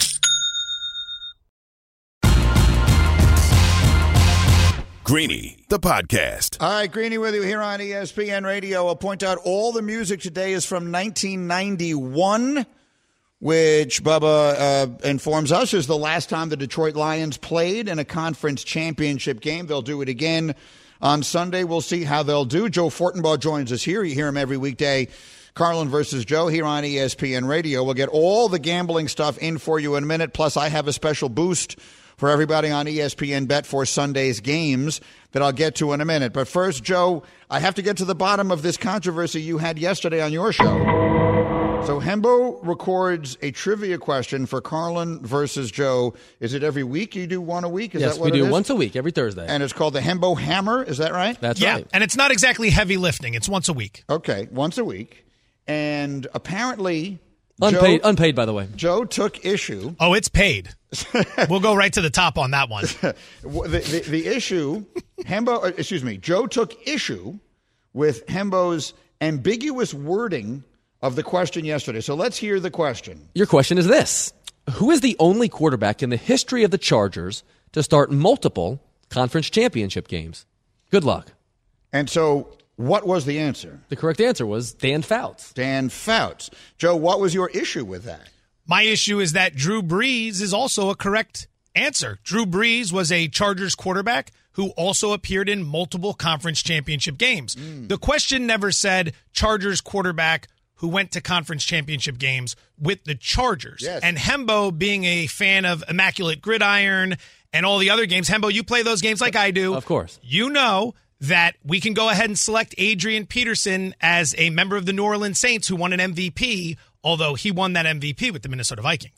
[SPEAKER 2] Greeny, the podcast.
[SPEAKER 3] All right, Greeny with you here on E S P N Radio. I'll point out all the music today is from nineteen ninety-one, which Bubba uh, informs us is the last time the Detroit Lions played in a conference championship game. They'll do it again on Sunday. We'll see how they'll do. Joe Fortenbaugh joins us here. You hear him every weekday. Carlin versus Joe here on E S P N Radio. We'll get all the gambling stuff in for you in a minute. Plus, I have a special boost for everybody on E S P N Bet for Sunday's games that I'll get to in a minute. But first, Joe, I have to get to the bottom of this controversy you had yesterday on your show. So Hembo records a trivia question for Carlin versus Joe. Is it every week you do one a week? Is
[SPEAKER 13] yes,
[SPEAKER 3] that what
[SPEAKER 13] we
[SPEAKER 3] it
[SPEAKER 13] do
[SPEAKER 3] is?
[SPEAKER 13] Once a week, every Thursday.
[SPEAKER 3] And it's called the Hembo Hammer. Is that right?
[SPEAKER 13] That's
[SPEAKER 16] yeah,
[SPEAKER 13] right.
[SPEAKER 16] And it's not exactly heavy lifting. It's once a week.
[SPEAKER 3] Okay, once a week. And apparently...
[SPEAKER 13] Unpaid,
[SPEAKER 3] Joe,
[SPEAKER 13] unpaid, by the way.
[SPEAKER 3] Joe took issue.
[SPEAKER 16] Oh, it's paid. We'll go right to the top on that one.
[SPEAKER 3] the, the, the issue, Hembo, excuse me, Joe took issue with Hembo's ambiguous wording of the question yesterday. So let's hear the question.
[SPEAKER 13] Your question is this. Who is the only quarterback in the history of the Chargers to start multiple conference championship games? Good luck.
[SPEAKER 3] And so... what was the answer?
[SPEAKER 13] The correct answer was Dan Fouts.
[SPEAKER 3] Dan Fouts. Joe, what was your issue with that?
[SPEAKER 16] My issue is that Drew Brees is also a correct answer. Drew Brees was a Chargers quarterback who also appeared in multiple conference championship games. Mm. The question never said Chargers quarterback who went to conference championship games with the Chargers.
[SPEAKER 3] Yes.
[SPEAKER 16] And Hembo, being a fan of Immaculate Gridiron and all the other games, Hembo, you play those games like I do.
[SPEAKER 13] Of course.
[SPEAKER 16] You know that we can go ahead and select Adrian Peterson as a member of the New Orleans Saints who won an M V P, although he won that M V P with the Minnesota Vikings.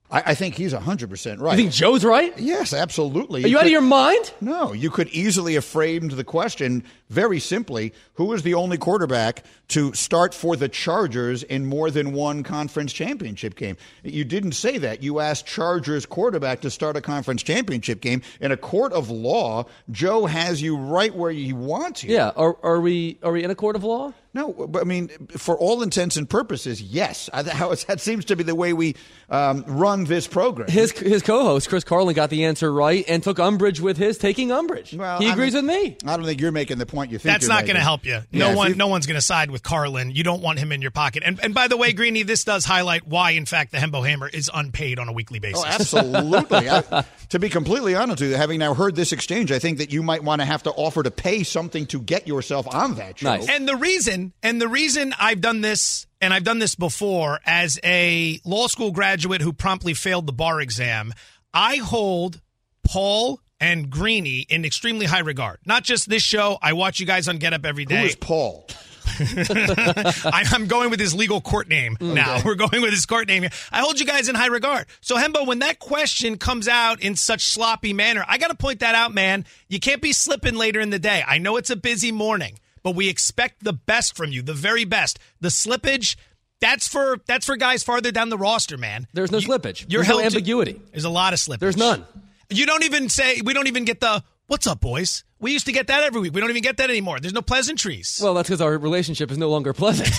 [SPEAKER 3] I, I think he's one hundred percent right.
[SPEAKER 13] You think Joe's right?
[SPEAKER 3] Yes, absolutely.
[SPEAKER 13] Are you, you out could, of your mind?
[SPEAKER 3] No, you could easily have framed the question very simply. Who is the only quarterback to start for the Chargers in more than one conference championship game? You didn't say that. You asked Chargers quarterback to start a conference championship game. In a court of law, Joe has you right where he wants you.
[SPEAKER 13] Yeah. Are, are we are we in a court of law?
[SPEAKER 3] No, but I mean, for all intents and purposes, yes. I, that seems to be the way we um, run this program.
[SPEAKER 13] His his co-host, Chris Carlin, got the answer right and took umbrage with his taking umbrage. Well, he agrees
[SPEAKER 3] I mean,
[SPEAKER 13] with me.
[SPEAKER 3] I don't think you're making the point you think
[SPEAKER 16] That's
[SPEAKER 3] you're
[SPEAKER 16] not going to help you. No
[SPEAKER 3] yeah,
[SPEAKER 16] one, no one's going to side with Carlin. You don't want him in your pocket. And and by the way, Greeny, this does highlight why, in fact, the Hembo Hammer is unpaid on a weekly basis.
[SPEAKER 3] Oh, absolutely. I, to be completely honest with you, having now heard this exchange, I think that you might want to have to offer to pay something to get yourself on that show.
[SPEAKER 13] Nice.
[SPEAKER 16] And the reason, and the reason I've done this, and I've done this before as a law school graduate who promptly failed the bar exam, I hold Paul and Greeny in extremely high regard. Not just this show. I watch you guys on Get Up every day.
[SPEAKER 3] Who is Paul?
[SPEAKER 16] I, I'm going with his legal court name now. Okay. We're going with his court name here. I hold you guys in high regard. So, Hembo, when that question comes out in such sloppy manner, I got to point that out, man. You can't be slipping later in the day. I know it's a busy morning, but we expect the best from you, the very best. The slippage, that's for that's for guys farther down the roster, man.
[SPEAKER 13] There's no
[SPEAKER 16] you,
[SPEAKER 13] slippage.
[SPEAKER 16] You're
[SPEAKER 13] There's no
[SPEAKER 16] held
[SPEAKER 13] ambiguity.
[SPEAKER 16] To, there's a lot of slippage.
[SPEAKER 13] There's none.
[SPEAKER 16] You don't even say, we don't even get the, what's up, boys? We used to get that every week. We don't even get that anymore. There's no pleasantries.
[SPEAKER 13] Well, that's because our relationship is no longer pleasant.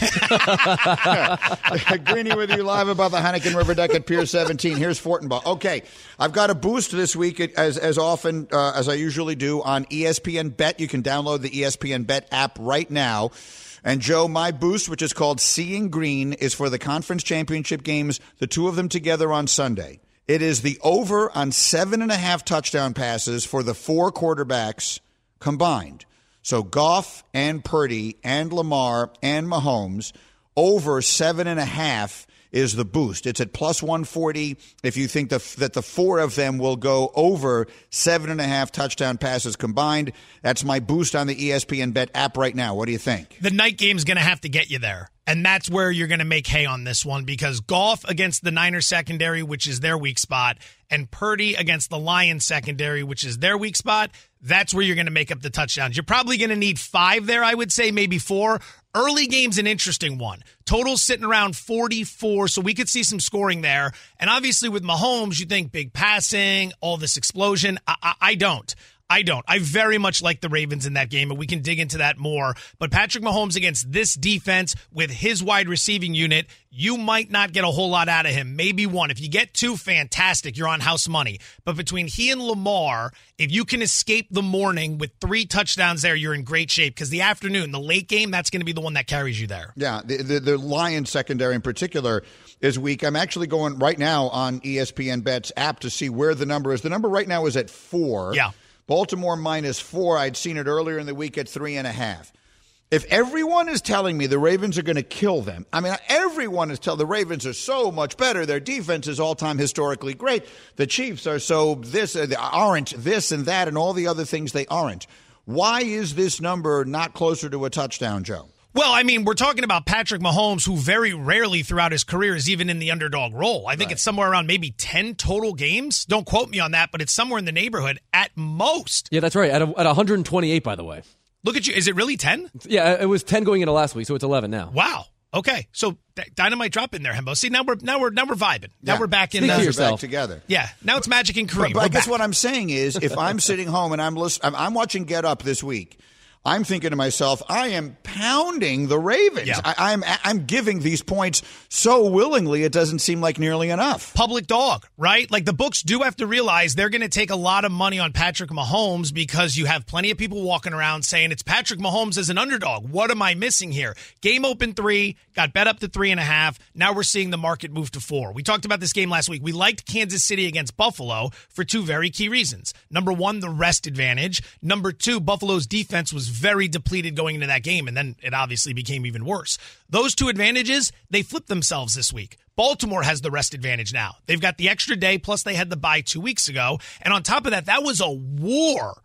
[SPEAKER 3] Greeny with you live about the Heineken River Deck at Pier seventeen. Here's Fortenbaugh. Okay, I've got a boost this week, as as often uh, as I usually do, on E S P N Bet. You can download the E S P N Bet app right now. And, Joe, my boost, which is called Seeing Green, is for the conference championship games, the two of them together on Sunday. It is the over on seven and a half touchdown passes for the four quarterbacks combined. So Goff and Purdy and Lamar and Mahomes, over seven and a half is the boost. It's at plus one forty if you think the, that the four of them will go over seven and a half touchdown passes combined. That's my boost on the E S P N Bet app right now. What do you think?
[SPEAKER 16] The night game's going to have to get you there. And that's where you're going to make hay on this one, because Goff against the Niners secondary, which is their weak spot, and Purdy against the Lions secondary, which is their weak spot, that's where you're going to make up the touchdowns. You're probably going to need five there, I would say, maybe four. Early game's an interesting one. Total's sitting around forty-four, so we could see some scoring there. And obviously with Mahomes, you think big passing, all this explosion. I, I, I don't. I don't. I very much like the Ravens in that game, and we can dig into that more. But Patrick Mahomes against this defense with his wide receiving unit, you might not get a whole lot out of him. Maybe one. If you get two, fantastic. You're on house money. But between he and Lamar, if you can escape the morning with three touchdowns there, you're in great shape. Because the afternoon, the late game, that's going to be the one that carries you there.
[SPEAKER 3] Yeah, the, the, the Lions secondary in particular is weak. I'm actually going right now on E S P N Bet's app to see where the number is. The number right now is at four.
[SPEAKER 16] Yeah.
[SPEAKER 3] Baltimore minus four. I'd seen it earlier in the week at three and a half. If everyone is telling me the Ravens are going to kill them, I mean, everyone is telling the Ravens are so much better. Their defense is all-time historically great. The Chiefs are so this, uh, aren't this and that and all the other things they aren't. Why is this number not closer to a touchdown, Joe?
[SPEAKER 16] Well, I mean, we're talking about Patrick Mahomes, who very rarely throughout his career is even in the underdog role. I think right. It's somewhere around maybe ten total games. Don't quote me on that, but it's somewhere in the neighborhood at most.
[SPEAKER 13] Yeah, that's right. At, a, at one hundred twenty-eight, by the way.
[SPEAKER 16] Look at you. Is it really ten?
[SPEAKER 13] Yeah, it was ten going into last week, so it's eleven now.
[SPEAKER 16] Wow. Okay, so dynamite drop in there, Hembo. See, now we're now we're now we're vibing. Now
[SPEAKER 3] yeah.
[SPEAKER 16] we're back in
[SPEAKER 3] the
[SPEAKER 16] the
[SPEAKER 3] back together.
[SPEAKER 16] Yeah, now it's Magic and Kareem.
[SPEAKER 3] But, but I guess back. What I'm saying is, if I'm sitting home and I'm listening, I'm, I'm watching Get Up this week. I'm thinking to myself, I am pounding the Ravens.
[SPEAKER 16] Yeah.
[SPEAKER 3] I, I'm I'm giving these points so willingly, it doesn't seem like nearly enough.
[SPEAKER 16] Public dog, right? Like the books do have to realize they're going to take a lot of money on Patrick Mahomes because you have plenty of people walking around saying it's Patrick Mahomes as an underdog. What am I missing here? Game open three, got bet up to three and a half. Now we're seeing the market move to four. We talked about this game last week. We liked Kansas City against Buffalo for two very key reasons. Number one, the rest advantage. Number two, Buffalo's defense was very depleted going into that game, and then it obviously became even worse. Those two advantages, they flipped themselves this week. Baltimore has the rest advantage now. They've got the extra day, plus they had the bye two weeks ago. And on top of that, that was a war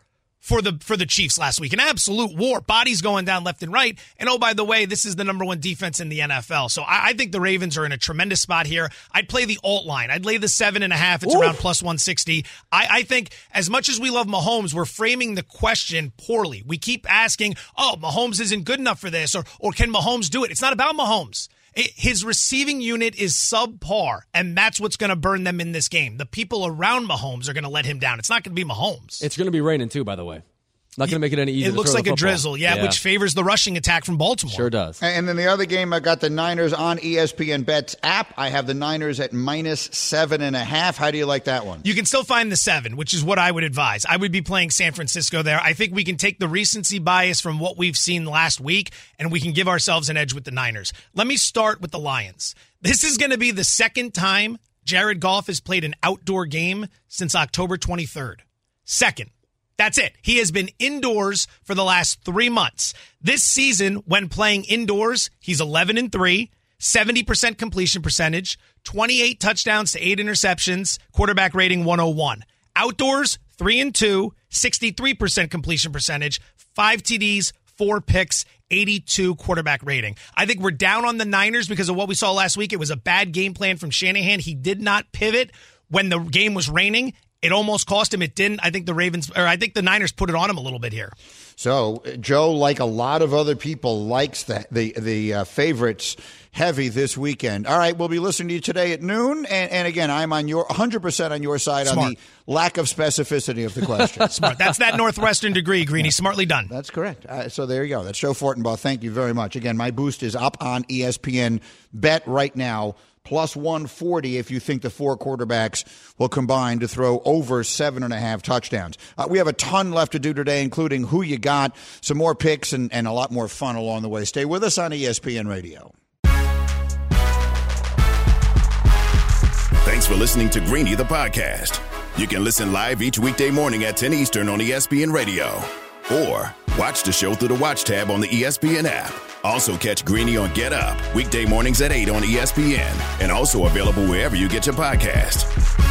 [SPEAKER 16] for the for the Chiefs last week. An absolute war. Bodies going down left and right. And oh, by the way, this is the number one defense in the N F L. So I, I think the Ravens are in a tremendous spot here. I'd play the alt line. I'd lay the seven and a half. It's Oof. around plus one sixty. I, I think as much as we love Mahomes, we're framing the question poorly. We keep asking, oh, Mahomes isn't good enough for this, or or can Mahomes do it? It's not about Mahomes. His receiving unit is subpar, and that's what's going to burn them in this game. The people around Mahomes are going to let him down. It's not going to be Mahomes.
[SPEAKER 13] It's going to be raining, too, by the way. Not going to make it any easier.
[SPEAKER 16] It looks like a drizzle, yeah, yeah, which favors the rushing attack from Baltimore.
[SPEAKER 13] Sure does.
[SPEAKER 3] And then the other game, I got the Niners on E S P N Bet's app. I have the Niners at minus seven and a half. How do you like that one?
[SPEAKER 16] You can still find the seven, which is what I would advise. I would be playing San Francisco there. I think we can take the recency bias from what we've seen last week, and we can give ourselves an edge with the Niners. Let me start with the Lions. This is going to be the second time Jared Goff has played an outdoor game since October twenty-third. Second. That's it. He has been indoors for the last three months. This season, when playing indoors, he's eleven and three, seventy percent completion percentage, twenty-eight touchdowns to eight interceptions, quarterback rating one oh one. Outdoors, three and two, sixty-three percent completion percentage, five T Ds, four picks, eighty-two quarterback rating. I think we're down on the Niners because of what we saw last week. It was a bad game plan from Shanahan. He did not pivot when the game was raining. It almost cost him. It didn't. I think the Ravens, or I think the Niners put it on him a little bit here.
[SPEAKER 3] So Joe, like a lot of other people, likes the the, the uh, favorites heavy this weekend. All right, we'll be listening to you today at noon. And, and again, I'm on your one hundred percent on your side Smart. on the lack of specificity of the question.
[SPEAKER 16] Smart. That's that Northwestern degree, Greeny. Smartly done.
[SPEAKER 3] That's correct. Uh, so there you go. That's Joe Fortenbaugh. Thank you very much. Again, my boost is up on E S P N Bet right now. Plus one forty if you think the four quarterbacks will combine to throw over seven and a half touchdowns. Uh, we have a ton left to do today, including who you got, some more picks, and, and a lot more fun along the way. Stay with us on E S P N Radio.
[SPEAKER 2] Thanks for listening to Greeny, the podcast. You can listen live each weekday morning at ten Eastern on E S P N Radio. Or watch the show through the Watch tab on the E S P N app. Also catch Greeny on Get Up, weekday mornings at eight on E S P N, and also available wherever you get your podcast.